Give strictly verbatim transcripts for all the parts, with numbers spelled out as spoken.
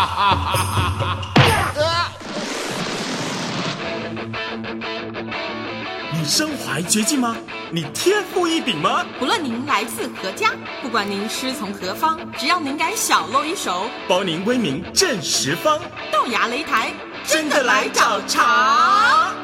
你身怀绝技吗？你天赋异禀吗？ 不论您来自何家，不管您师从何方，只要您敢小露一手， 包您威名震十方。 豆芽擂台， 真的来找茬！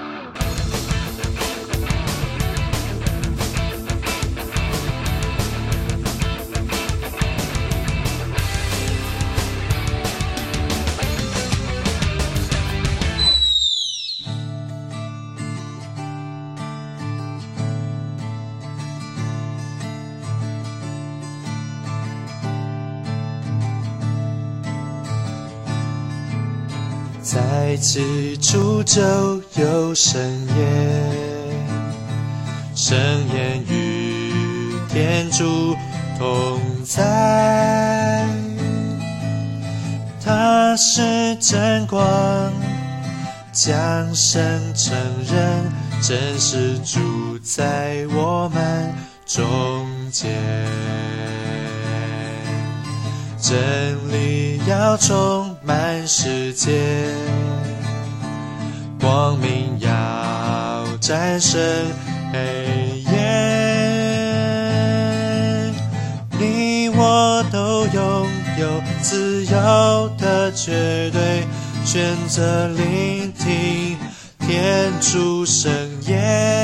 在此处就有神言，神言与天主同在，他是真光，降生成人，真实住在我们中间。真理要充满世界，光明要战胜黑夜。你我都拥有自由的绝对，选择聆听天主圣言。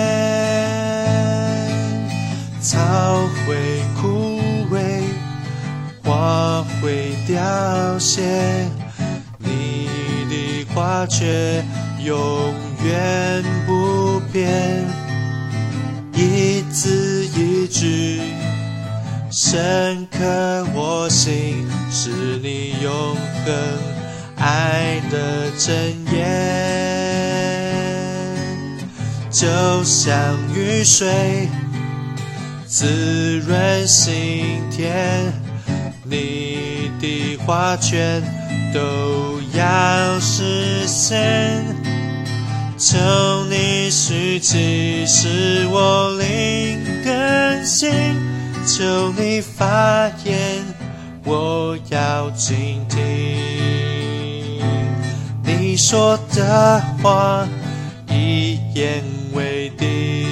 草会枯萎，花会凋谢，你的话却永远不变。一字一句深刻我心，是你永恒爱的真言。就像雨水滋润心田，你的话全都要实现。求你续集使我灵更新，求你发言我要倾听。你说的话一言为定。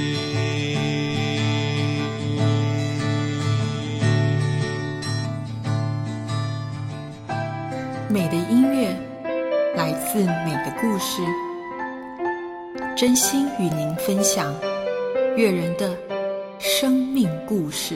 美的音乐来自美的故事，真心与您分享悦人的生命故事。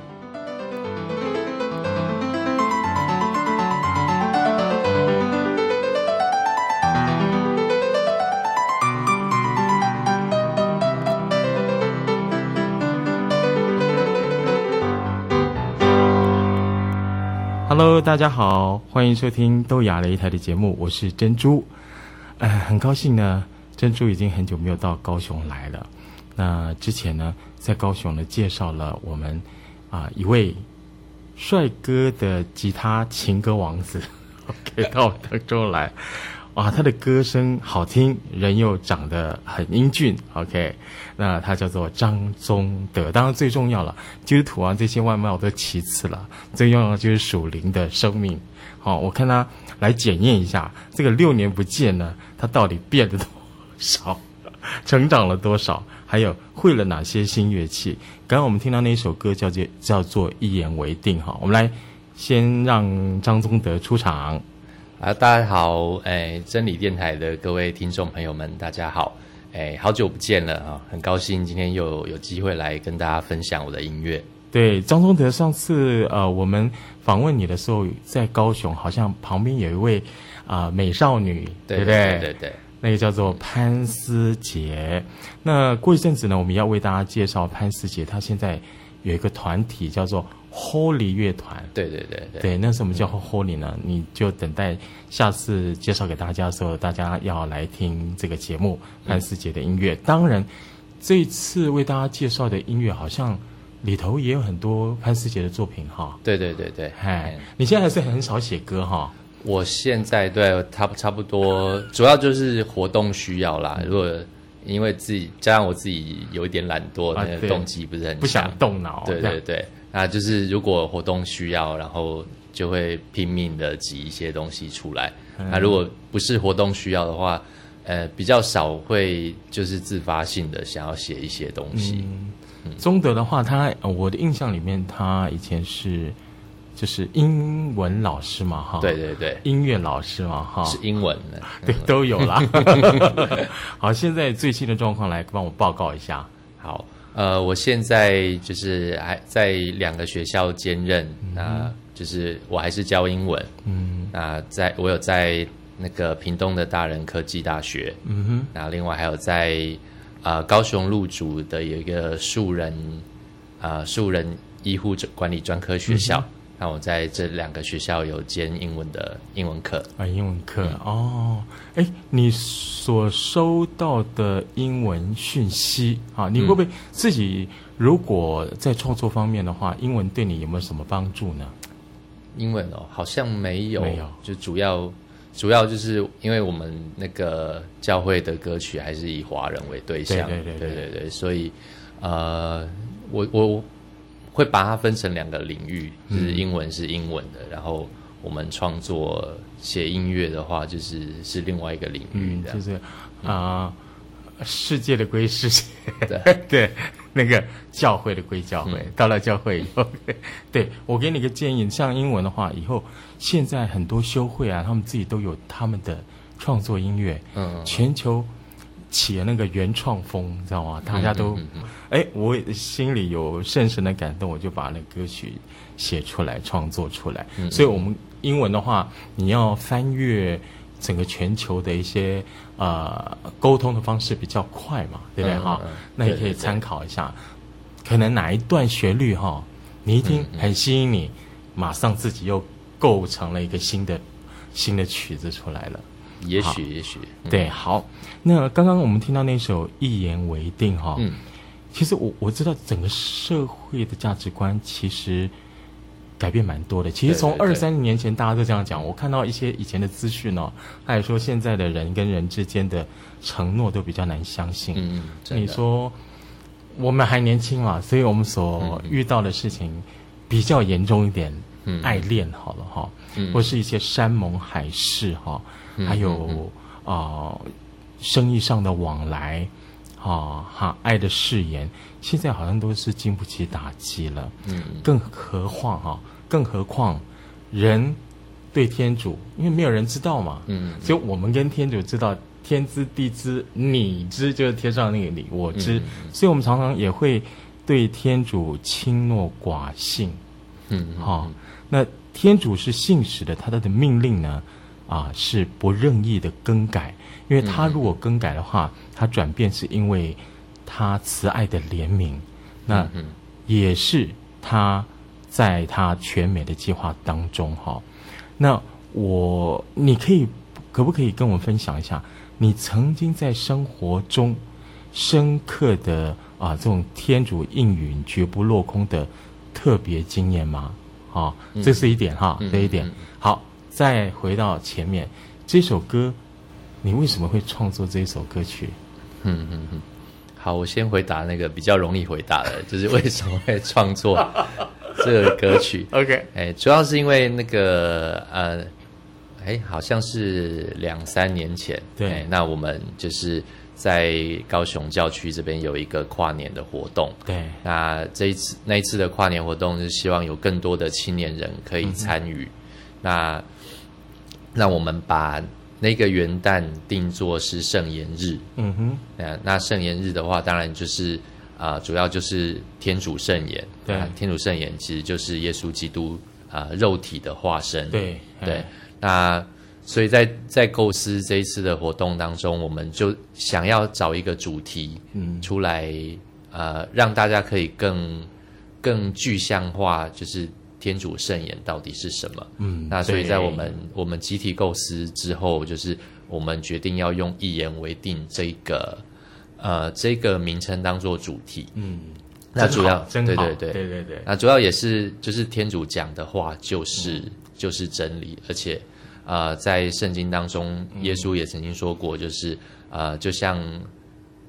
Hello， 大家好，欢迎收听豆芽擂台的节目，我是珍珠。呃，很高兴呢，珍珠已经很久没有到高雄来了。那之前呢，在高雄呢介绍了我们啊、呃、一位帅哥的吉他情歌王子 ，OK 到我当中来。哇，他的歌声好听，人又长得很英俊 ，OK， 那他叫做张宗德。当然最重要了，基督徒啊这些外貌都其次了，最重要的就是属灵的生命。好、哦，我看他来检验一下，这个六年不见呢，他到底变了多少，成长了多少，还有会了哪些新乐器。刚刚我们听到那一首歌叫做叫做一言为定哈，我们来先让张宗德出场。 啊，大家好，哎，真理电台的各位听众朋友们，大家好，哎，好久不见了啊，很高兴今天又有机会来跟大家分享我的音乐。 对，张宗德，上次呃我们访问你的时候，在高雄，好像旁边有一位啊、呃、美少女， 对对不对？ 对对对， 那个叫做潘思杰。那过一阵子呢，我们要为大家介绍潘思杰，他现在有一个团体叫做 Holy 乐团。 对对对对， 对，那什么叫 Holy 呢？你就等待下次介绍给大家的时候，大家要来听这个节目潘思杰的音乐。当然，这次为大家介绍的音乐好像里头也有很多潘思杰的作品哈。 对对对对， 哎，你现在还是很少写歌哈？ 我现在对差差不多，主要就是活动需要啦。如果因为自己加上我自己有一点懒惰， 啊那个动机不是很强， 不想动脑。 对对对，那就是如果活动需要，然后就会拼命的挤一些东西出来。嗯、那如果不是活动需要的话，呃，比较少会就是自发性的想要写一些东西。 嗯嗯、宗德的话，他我的印象里面，他以前是就是英文老师嘛，哈， 对对对， 音乐老师嘛，哈， 是英文的， 对，都有啦。好，现在最新的状况来帮我报告一下。 好，呃，我现在就是还在两个学校兼任，嗯、那就是我还是教英文，嗯，那在我有在那个屏东的大人科技大学，嗯哼，那另外还有在呃高雄路竹的有一个树人呃树人医护管理专科学校。嗯，那我在这两个学校有兼英文的英文课啊，英文课、嗯、哦，哎，你所收到的英文讯息啊，你会不会自己如果在创作方面的话，英文对你有没有什么帮助呢？ 英文哦，好像没有， 没有， 就主要主要就是因为我们那个教会的歌曲还是以华人为对象， 对对对对, 对, 对, 对，所以呃，我我。会把它分成两个领域，就是英文是英文的，嗯、然后我们创作写音乐的话，就是是另外一个领域的， 嗯、就是啊、呃，世界的归世界， 对对，那个教会的归教会。嗯、到了教会以后，对我给你个建议，像英文的话，以后现在很多修会啊，他们自己都有他们的创作音乐，嗯，全球起了那个原创风，你知道吗？大家都，哎、嗯嗯嗯，我心里有深深的感动，我就把那歌曲写出来，创作出来。嗯嗯，所以，我们英文的话，你要翻阅整个全球的一些呃沟通的方式比较快嘛，对不对哈？嗯嗯嗯，那你可以参考一下，对对对，可能哪一段旋律哈，你一听很吸引你，嗯嗯，马上自己又构成了一个新的新的曲子出来了。 也许也许、 嗯、对，好，那刚刚我们听到那首一言为定哈，嗯，其实我我知道整个社会的价值观其实改变蛮多的。其实从二三十年前大家都这样讲，我看到一些以前的资讯哦，他也说现在的人跟人之间的承诺都比较难相信。嗯，你说我们还年轻嘛，所以我们所遇到的事情比较严重一点，嗯，爱恋好了哈，嗯，或是一些山盟海誓哈。还有啊、呃，生意上的往来，啊哈，爱的誓言，现在好像都是经不起打击了。嗯，更何况哈、啊，更何况人对天主，因为没有人知道嘛。嗯，所以我们跟天主知道天知地知，你知就是天上那个你，我知，嗯、所以我们常常也会对天主轻诺寡信。嗯，好、啊，那天主是信实的，他的命令呢？啊，是不任意的更改，因为他如果更改的话，嗯、他转变是因为他慈爱的怜悯，那也是他在他全美的计划当中哈。那我，你可以可不可以跟我分享一下，你曾经在生活中深刻的啊这种天主应允绝不落空的特别经验吗？啊，这是一点哈，嗯、这一点好。再回到前面，这首歌，你为什么会创作这一首歌曲？ 嗯嗯嗯，好，我先回答那个比较容易回答的，就是为什么会创作这个歌曲。 OK， 哎，主要是因为那个呃，哎，好像是两三年前， 对， 那我们就是在高雄教区这边有一个跨年的活动， 对， 那这一次那一次的跨年活动是希望有更多的青年人可以参与，嗯、那。那我们把那个元旦定作是圣言日，嗯哼，那那圣言日的话，当然就是啊、呃，主要就是天主圣言， 对、 啊，天主圣言其实就是耶稣基督啊、呃、肉体的化身， 对对。那所以在在构思这一次的活动当中，我们就想要找一个主题，嗯，出来，呃，让大家可以更更具象化，就是天主圣言到底是什么？嗯，那所以在我们我们集体构思之后，就是我们决定要用一言为定这个呃这个名称当做主题。嗯，那主要真好， 对对对对对对， 那主要也是就是天主讲的话就是、嗯、就是真理，而且呃在圣经当中，耶稣也曾经说过，就是呃就像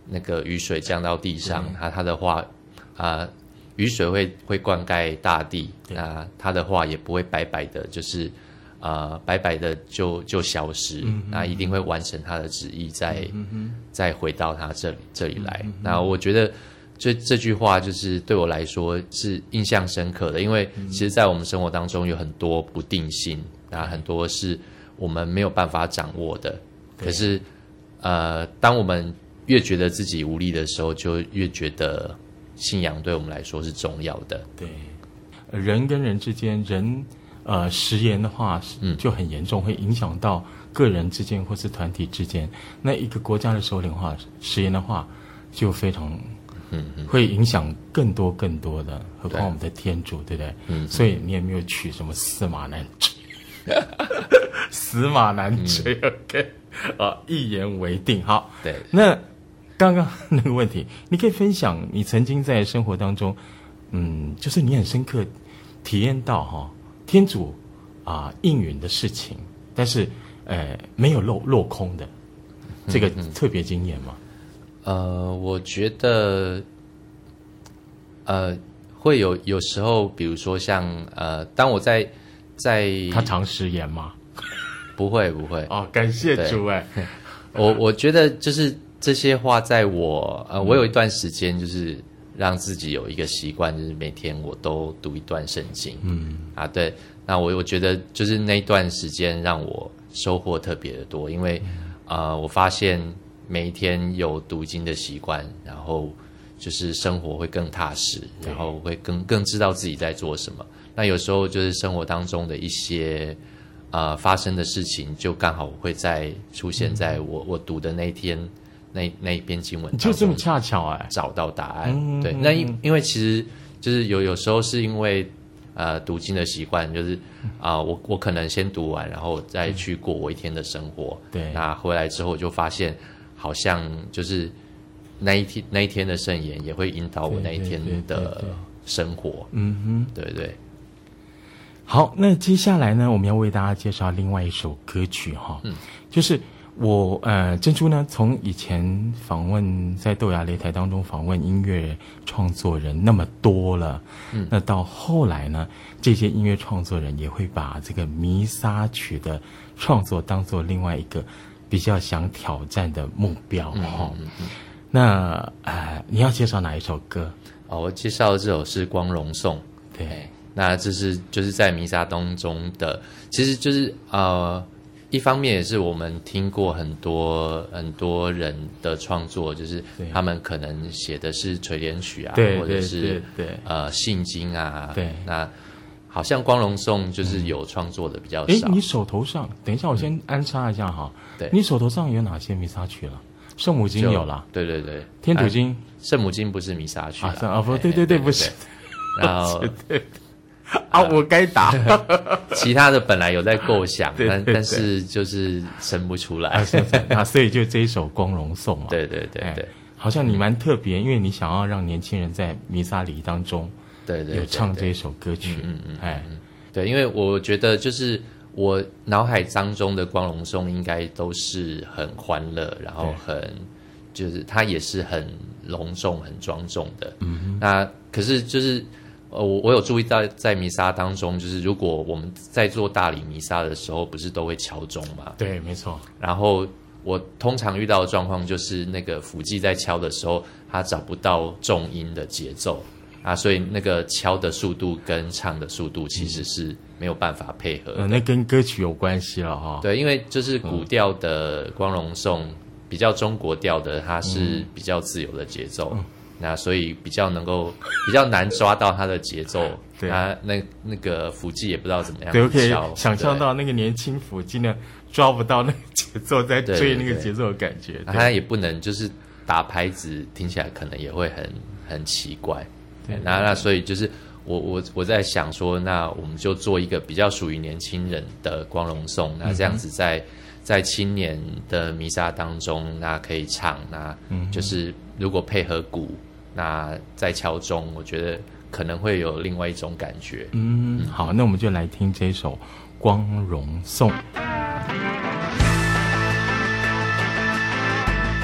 那个雨水降到地上，它它的话啊、呃，雨水会会灌溉大地，那它的话也不会白白的，就是呃白白的就就消失，嗯、那一定会完成它的旨意再，再、嗯、再回到它这里这里来。嗯、那我觉得这这句话就是对我来说是印象深刻的，因为其实，在我们生活当中有很多不定性，那很多是我们没有办法掌握的。可是，呃，当我们越觉得自己无力的时候，就越觉得信仰对我们来说是重要的。 对，人跟人之间，人呃食言的话，嗯，就很严重，会影响到个人之间或是团体之间。那一个国家的首领的话，食言的话，就非常。嗯，会影响更多更多的，何况我们的天主，对不对？嗯，所以你也没有取什么驷马难追，死马难追、嗯、，OK， 啊，一言为定。好， 对。 那刚刚那个问题，你可以分享你曾经在生活当中，嗯，就是你很深刻体验到哈、哦，天主啊、呃、应允的事情，但是呃没有落落空的这个特别经验吗？嗯嗯呃，我觉得，呃，会有有时候，比如说像呃，当我在在他常食言吗？ 不会不会哦，感谢主哎！ 我我觉得就是这些话，在我呃，我有一段时间就是让自己有一个习惯，就是每天我都读一段圣经。嗯啊，对，那我我觉得就是那一段时间让我收获特别的多，因为啊、呃，我发现。每一天有读经的习惯，然后就是生活会更踏实，然后会更更知道自己在做什么。那有时候就是生活当中的一些呃发生的事情，就刚好会在出现在我、嗯、我读的那一天那那一篇经文当中， 就这么恰巧哎， 找到答案。 嗯、 对，那因因为其实就是有有时候是因为呃读经的习惯，就是啊、呃、我我可能先读完，然后再去过我一天的生活。 对， 那回来之后就发现。好像就是那一天那一天的圣言也会引导我那一天的生活， 嗯哼， 对对。 好，那接下来呢，我们要为大家介绍另外一首歌曲哈，嗯，就是我呃珍珠呢，从以前访问在豆芽擂台当中访问音乐创作人那么多了，嗯，那到后来呢，这些音乐创作人也会把这个弥撒曲的创作当做另外一个。比较想挑战的目标哈、嗯嗯嗯，那呃，你要介绍哪一首歌？ 哦，我介绍的这首是《光荣颂》。 对， 那这是就是在弥撒当中的，其实就是呃，一方面也是我们听过很多很多人的创作，就是他们可能写的是垂帘曲啊， 对或者是对对对呃信经啊， 对， 那。好像光荣颂就是有创作的比较少。 哎、嗯，你手头上，等一下，我先安插一下哈。 对、嗯， 你手头上有哪些弥撒曲了？圣母经有了， 对对对， 天主经， 圣母经不是弥撒曲啊，啊不，对对对，不是。 然后对啊，我该打。 其他的本来有在构想， 对对对但但是就是生不出来啊，啊，所以就这一首光荣颂嘛。 对对对对， 哎、好像你蛮特别，因为你想要让年轻人在弥撒礼当中。 对 对, 对， 有唱这一首歌曲， 嗯嗯， 哎， 对，因为我觉得就是我脑海当中的光荣颂应该都是很欢乐，然后很就是它也是很隆重、很庄重的。嗯，那可是就是呃，我我有注意到在弥撒当中，就是如果我们在做大礼弥撒的时候，不是都会敲钟嘛？ 对，没错。 然后我通常遇到的状况就是那个辅祭在敲的时候，他找不到重音的节奏。啊，所以那个敲的速度跟唱的速度其实是没有办法配合的。 呃，那跟歌曲有关系了哈。 对，因为就是古调的光荣颂，比较中国调的，它是比较自由的节奏，嗯、那所以比较能够比较难抓到它的节奏。 对， 他那那个辅祭也不知道怎么样对，我可以想象到那个年轻辅祭呢，抓不到那个节奏，在追那个节奏的感觉。对对对他也不能就是打拍子，听起来可能也会很很奇怪。那那所以就是我我我在想说，那我们就做一个比较属于年轻人的光荣颂，那这样子在在青年的弥撒当中，那可以唱，那就是如果配合鼓，那在敲钟，我觉得可能会有另外一种感觉。 嗯，好，那我们就来听这首光荣颂。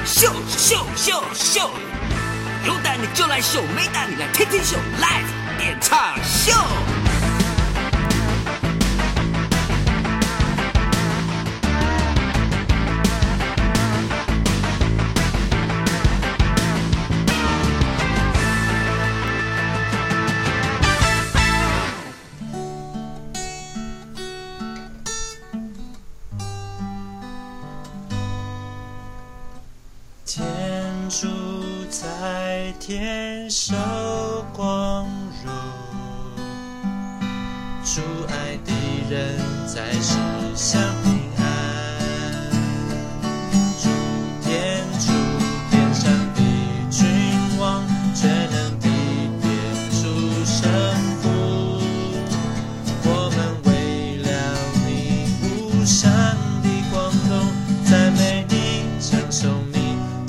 秀秀秀秀，有胆你就来秀，没胆你来听听秀 ，Live 演唱秀。 天主在天受光荣，主爱的人在世享平安。主天主天上的君王，全能的天主圣父，我们为了你无上的光荣，赞美你，称颂你。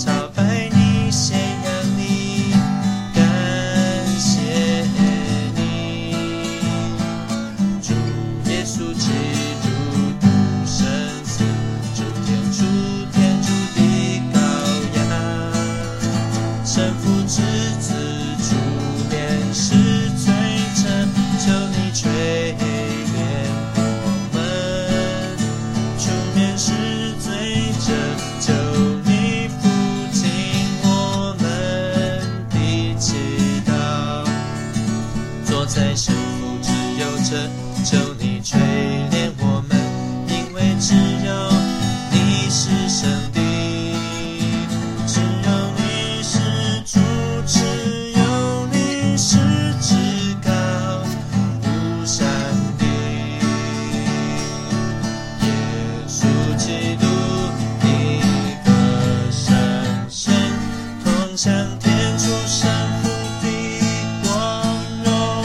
在神父之右侧，求你垂怜我们，因为只有你是上帝，只有你是主，只有你是至高无上的耶稣基督，你和圣神同享天主圣父的光荣。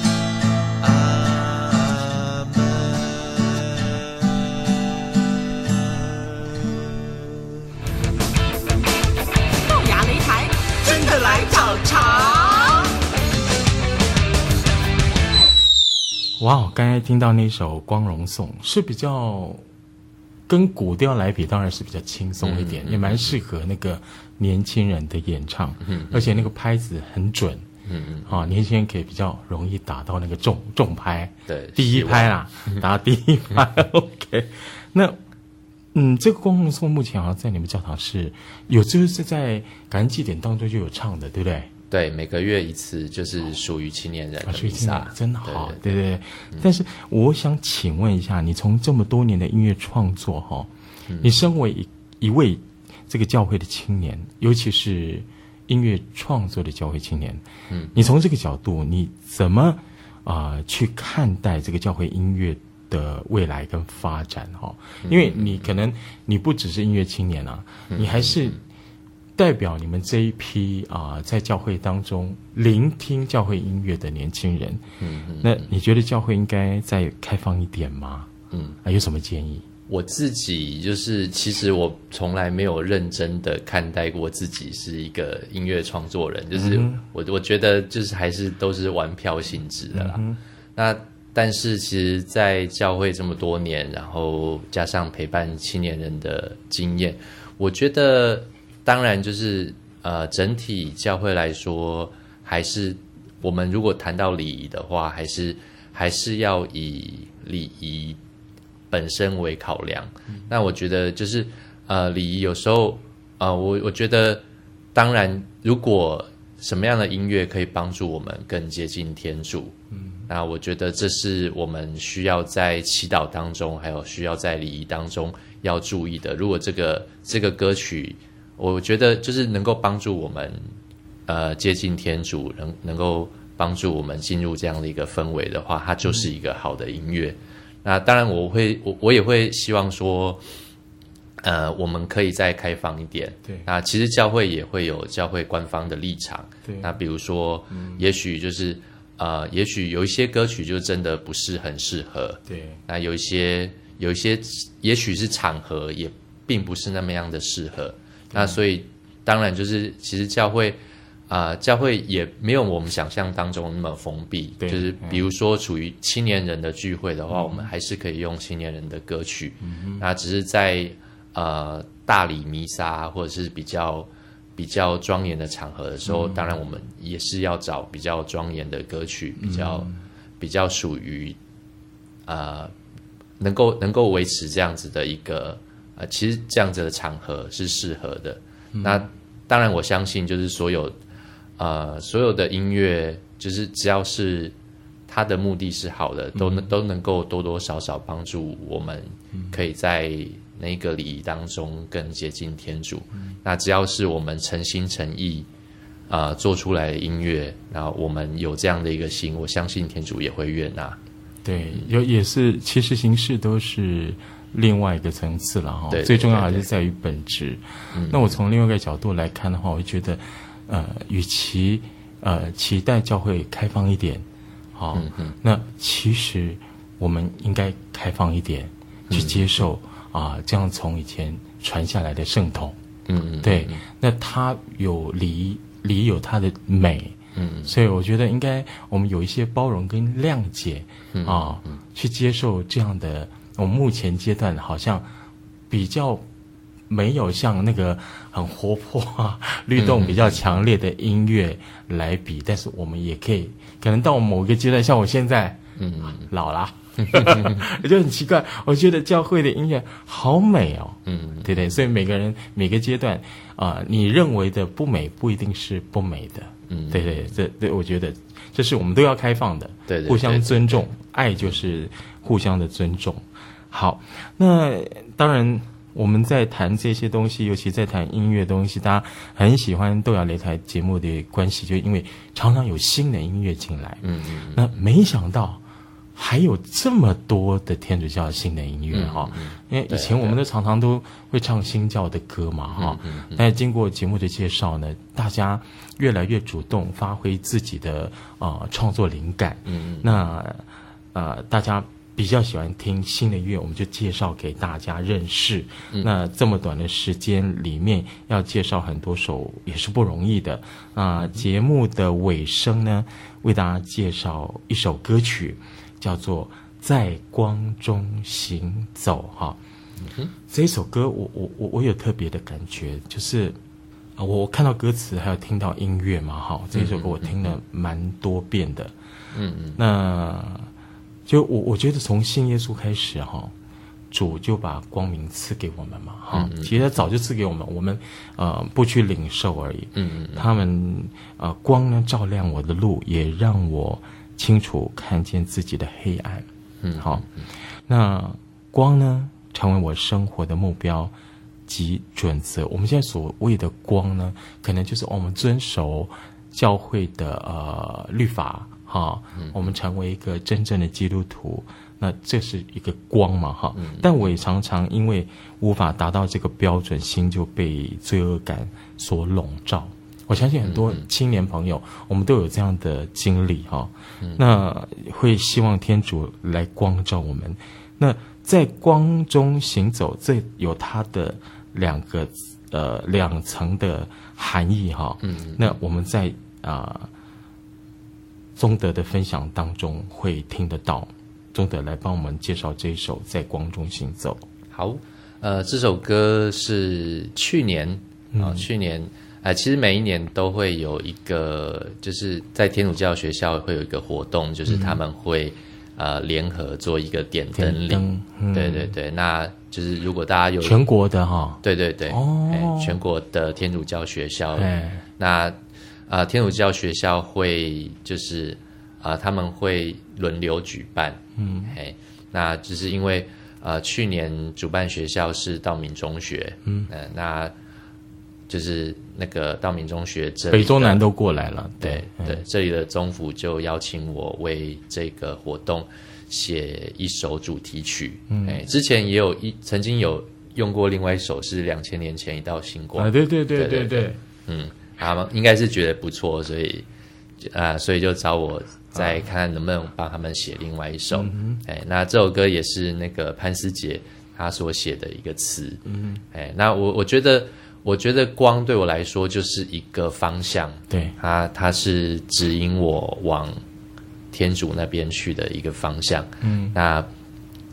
哇，刚才听到那首《光荣颂》是比较跟古调来比，当然是比较轻松一点，嗯、也蛮适合那个年轻人的演唱，嗯、而且那个拍子很准，嗯嗯，啊，年轻人可以比较容易打到那个重重拍， 对， 第一拍啦，打第一拍，OK。那嗯，这个《光荣颂》目前好像在你们教堂是有，就是在感恩祭典当中就有唱的，对不对？ 对，每个月一次，就是属于青年人的弥撒， 真好，对对对。嗯、但是我想请问一下，你从这么多年的音乐创作哈，嗯、你身为一一位这个教会的青年，尤其是音乐创作的教会青年，嗯，你从这个角度，你怎么啊、呃、去看待这个教会音乐的未来跟发展哈？因为你可能你不只是音乐青年啊，嗯、你还是代表你们这一批啊、呃，在教会当中聆听教会音乐的年轻人。嗯嗯，那你觉得教会应该再开放一点吗？嗯，啊，有什么建议？ 我自己就是，其实我从来没有认真的看待过自己是一个音乐创作人，就是我、嗯、我觉得就是还是都是玩票性质的啦。嗯、那但是其实，在教会这么多年，然后加上陪伴青年人的经验，我觉得。当然，就是呃，整体教会来说，还是我们如果谈到礼仪的话，还是还是要以礼仪本身为考量。嗯、那我觉得就是呃，礼仪有时候呃，我我觉得，当然，如果什么样的音乐可以帮助我们更接近天主，嗯，那我觉得这是我们需要在祈祷当中，还有需要在礼仪当中要注意的。如果这个这个歌曲，我觉得就是能够帮助我们，呃，接近天主，能能够帮助我们进入这样的一个氛围的话，它就是一个好的音乐。嗯、那当然，我会我我也会希望说，呃，我们可以再开放一点。 对， 那其实教会也会有教会官方的立场。 对， 那比如说，嗯、也许就是呃，也许有一些歌曲就真的不是很适合。 对， 那有一些有一些，也许是场合也并不是那么样的适合。那所以，当然就是其实教会啊、呃，教会也没有我们想象当中那么封闭。就是比如说，处于青年人的聚会的话，嗯、我们还是可以用青年人的歌曲。嗯、那只是在呃大礼弥撒或者是比较比较庄严的场合的时候，嗯、当然我们也是要找比较庄严的歌曲，比较、嗯、比较属于呃能够能够维持这样子的一个呃，其实这样子的场合是适合的。嗯、那当然我相信就是所有呃所有的音乐，就是只要是它的目的是好的，都能、嗯、都能够多多少少帮助我们，可以在那个礼仪当中更接近天主。嗯、那只要是我们诚心诚意啊、呃、做出来的音乐，然后我们有这样的一个心，我相信天主也会悦纳。 对，有也是，其实形式都是另外一个层次了哈。最重要还是在于本质。嗯、那我从另外一个角度来看的话，我觉得，呃，与其呃期待教会开放一点，好、哦，嗯、那其实我们应该开放一点，去接受啊、呃，这样从以前传下来的圣统。嗯嗯，对，嗯、那它有礼礼有它的美。嗯，所以我觉得应该我们有一些包容跟谅解啊、哦嗯嗯，去接受这样的。我们目前阶段好像比较没有像那个很活泼啊、律动比较强烈的音乐来比，嗯、但是我们也可以，可能到某一个阶段，像我现在，嗯，老了，我就很奇怪，我觉得教会的音乐好美哦，嗯，对对，所以每个人每个阶段啊、呃，你认为的不美，不一定是不美的。嗯，对对，这对，我觉得这是我们都要开放的，对， 对， 对，互相尊重，爱就是互相的尊重。好，那当然我们在谈这些东西，尤其在谈音乐东西，大家很喜欢豆芽擂台节目的关系，就因为常常有新的音乐进来，嗯嗯，那没想到还有这么多的天主教的新的音乐哈、嗯嗯，因为以前我们都常常都会唱新教的歌嘛哈、嗯嗯嗯，但是经过节目的介绍呢，大家越来越主动发挥自己的呃创作灵感，嗯嗯，那呃大家比较喜欢听新的音乐，我们就介绍给大家认识。嗯、那这么短的时间里面，要介绍很多首也是不容易的。啊、呃，节目的尾声呢，为大家介绍一首歌曲，叫做《在光中行走》哈。嗯、这首歌我我我我有特别的感觉，就是啊，我看到歌词还有听到音乐嘛哈，这首歌我听了蛮多遍的。嗯嗯，那。就我我觉得从信耶稣开始哈，主就把光明赐给我们嘛哈，嗯嗯，其实他早就赐给我们，我们呃不去领受而已。嗯嗯，他们呃光呢照亮我的路，也让我清楚看见自己的黑暗。嗯，好，那光呢成为我生活的目标及准则。我们现在所谓的光呢，可能就是我们遵守教会的呃律法。哈，我们成为一个真正的基督徒，那这是一个光嘛，哈。但我也常常因为无法达到这个标准，心就被罪恶感所笼罩。我相信很多青年朋友，我们都有这样的经历哈。那会希望天主来光照我们。那在光中行走，这有它的两个呃两层的含义哈。那我们在啊。呃宗德的分享当中会听得到，宗德来帮我们介绍这一首《在光中行走》。 好，呃，这首歌是去年啊、呃，去年呃，其实每一年都会有一个，就是在天主教学校会有一个活动，就是他们会、嗯、呃联合做一个点灯礼。嗯、对对对，那就是如果大家有全国的哈， 对对对，哦，全国的天主教学校，那。啊、呃，天主教学校会就是啊、呃，他们会轮流举办，嗯，嘿，那就是因为呃，去年主办学校是道明中学，嗯，呃，那就是那个道明中学这北中南都过来了， 对 对, 对、嗯，这里的宗府就邀请我为这个活动写一首主题曲，嗯，哎，之前也有一曾经有用过另外一首是两千年前一道星光， 啊，对对对对 对, 对, 对， 嗯。他们应该是觉得不错，所以啊、呃，所以就找我再看看能不能帮他们写另外一首。嗯、哎，那这首歌也是那个潘思杰他所写的一个词。嗯，哎，那我我觉得，我觉得光对我来说就是一个方向， 对， 它它是指引我往天主那边去的一个方向。嗯，那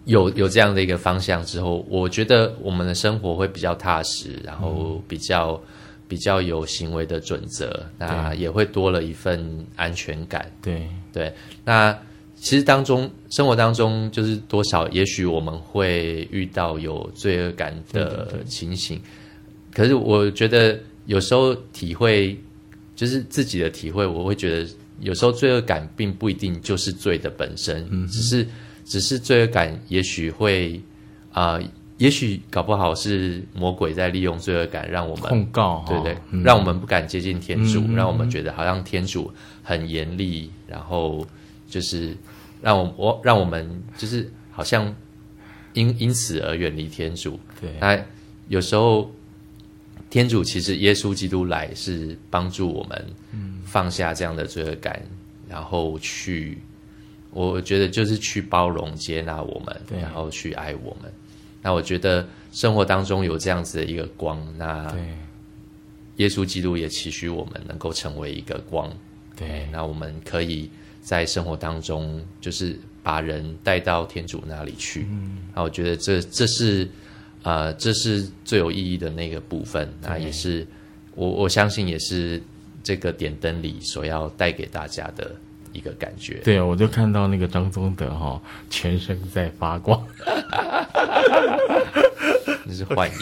有有这样的一个方向之后，我觉得我们的生活会比较踏实，然后比较、嗯、比较有行为的准则，那也会多了一份安全感。 对对，那其实当中生活当中就是多少，也许我们会遇到有罪恶感的情形，对对对，可是我觉得有时候体会就是自己的体会，我会觉得有时候罪恶感并不一定就是罪的本身，嗯、只是只是罪恶感也许会啊、呃，也许搞不好是魔鬼在利用罪恶感让我们控告， 对对、 嗯， 让我们不敢接近天主， 嗯、 让我们觉得好像天主很严厉，然后就是让我我让我们就是好像因因此而远离天主。 对， 那有时候天主其实耶稣基督来是帮助我们放下这样的罪恶感，然后去我觉得就是去包容接纳我们，然后去爱我们。那我觉得生活当中有这样子的一个光，那耶稣基督也期许我们能够成为一个光。 对， 那我们可以在生活当中就是把人带到天主那里去。嗯，那我觉得这这是呃这是最有意义的那个部分。那也是我我相信也是这个点灯礼所要带给大家的一个感觉。 对，我就看到那个张宗德哈、哦，全身在发光， 那是幻影。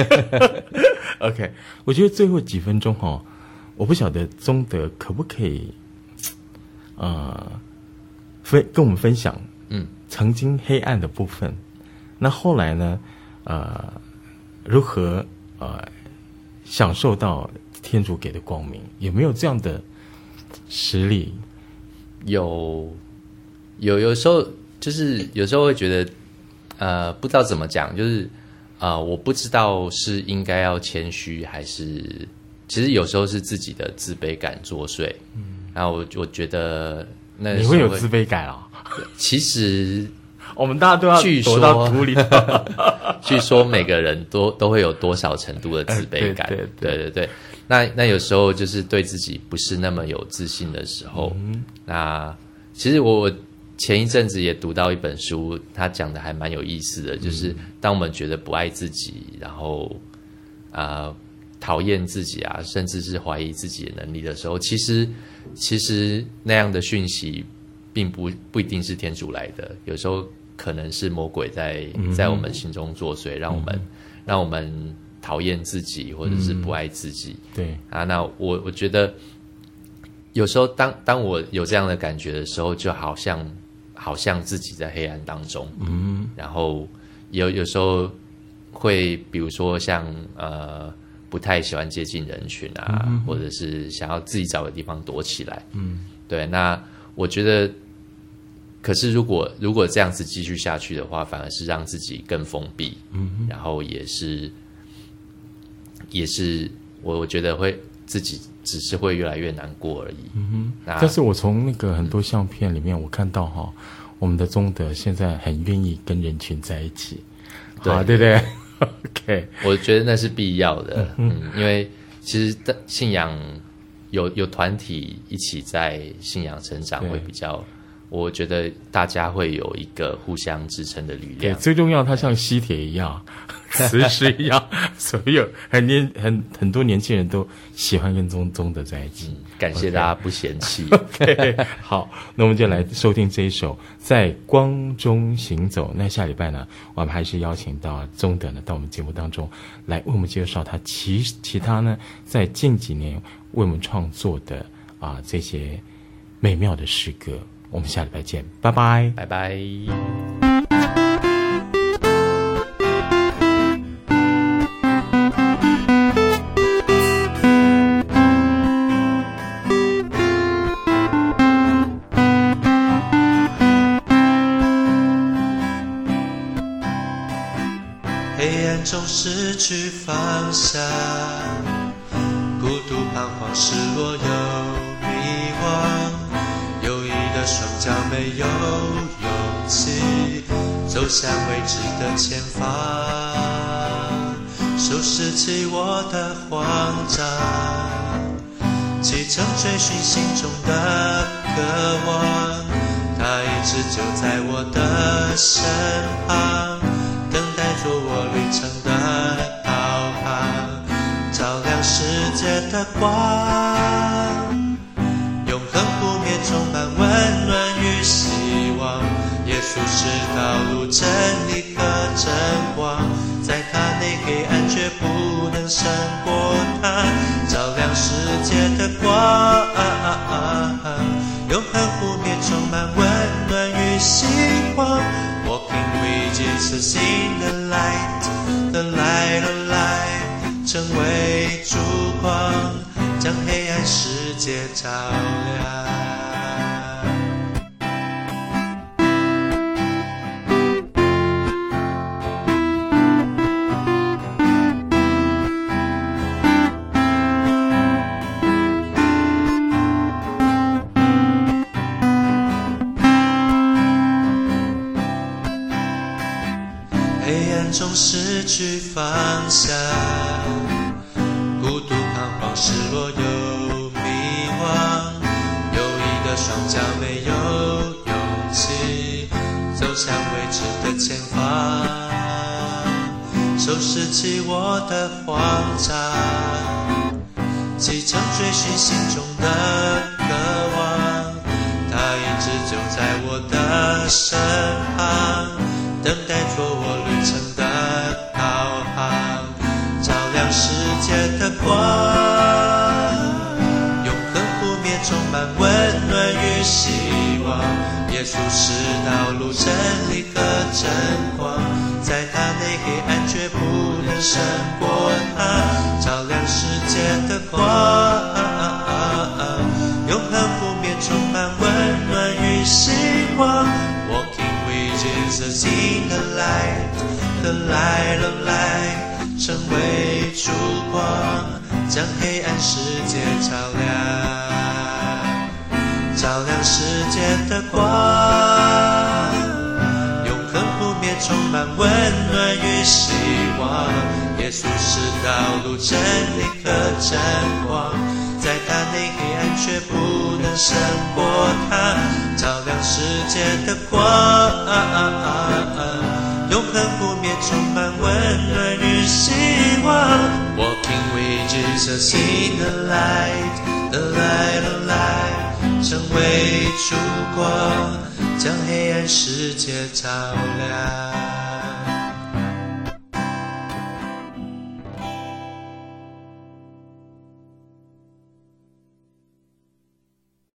OK， 我觉得最后几分钟哈、哦，我不晓得宗德可不可以，呃，分跟我们分享，嗯，曾经黑暗的部分，那后来呢，呃，如何呃享受到天主给的光明，有没有这样的实力？ 有，有有时候就是有时候会觉得，呃，不知道怎么讲，就是呃，我不知道是应该要谦虚，还是其实有时候是自己的自卑感作祟。嗯，然后我我觉得那你会有自卑感啊？ 其实我们大家都要躲到土里头。 据说每个人都都会有多少程度的自卑感？ 对对 对, 对, 对, 对。那那有时候就是对自己不是那么有自信的时候，嗯、那其实我前一阵子也读到一本书，他讲的还蛮有意思的，就是当我们觉得不爱自己，然后啊讨厌自己啊，甚至是怀疑自己的能力的时候，其实其实那样的讯息并不不一定是天主来的，有时候可能是魔鬼在在我们心中作祟，让我们、嗯、让我们讨厌自己，或者是不爱自己。 嗯、对啊，那我我觉得有时候当当我有这样的感觉的时候，就好像好像自己在黑暗当中，嗯，然后有有时候会比如说像呃不太喜欢接近人群啊，嗯、或者是想要自己找个地方躲起来，嗯，对。那我觉得，可是如果如果这样子继续下去的话，反而是让自己更封闭，嗯，然后也是。也是我我觉得会自己只是会越来越难过而已。嗯哼。 但是我从那个很多相片里面，我看到哈、哦，我们的宗德现在很愿意跟人群在一起，对、啊、对不对 ？OK， 我觉得那是必要的。嗯, 嗯，因为其实信仰有有团体一起在信仰成长会比较。我觉得大家会有一个互相支撑的力量。 对，最重要，它像吸铁一样，磁石一样，所有很年很很多年轻人都喜欢跟宗宗德在一起。嗯、 感谢大家不嫌弃。 OK， 好，那我们就来收听这一首《在光中行走》。那下礼拜呢，我们还是邀请到宗德呢到我们节目当中来为我们介绍他其其他呢在近几年为我们创作的啊这些美妙的诗歌。我们下礼拜见，拜拜， 拜拜。 黑暗中失去方向，孤独彷徨，失落又迷惘。双脚没有勇气走向未知的前方，收拾起我的慌张，启程追寻心中的渴望，它已直就在我的身旁，等待着我旅程的导航，照亮世界的光，永恒不灭，充满温暖与希望。耶稣是道路、真理和真光，在他内黑暗绝不能胜过他，照亮世界的光，永恒不灭，充满温暖与希望。Walking with Jesus in the light, the light of life， 成为烛光，将黑暗世界照亮。中失去方向，孤独彷徨，失落又迷惘，有一个双脚没有勇气走向未知的前方，收拾起我的慌张，启程追寻心中的渴望，他一直就在我的身旁，等待着我旅程的导航，照亮世界的光，永恒不灭，充满温暖与希望。耶稣是道路、真理和真光，在他内黑暗绝不能胜过他，照亮世界的光，永恒不灭，充满温暖与希望。Jesus in the light, the light of life， 成为烛光，将黑暗世界照亮，照亮世界的光，永恒不灭，充满温暖与希望。耶稣是道路、真理和真光，在他内黑暗却不能胜过他，照亮世界的光，永恒不灭，充满温暖与希望。Walking with Jesus in the light, the light of life， 成为烛光，将黑暗世界照亮。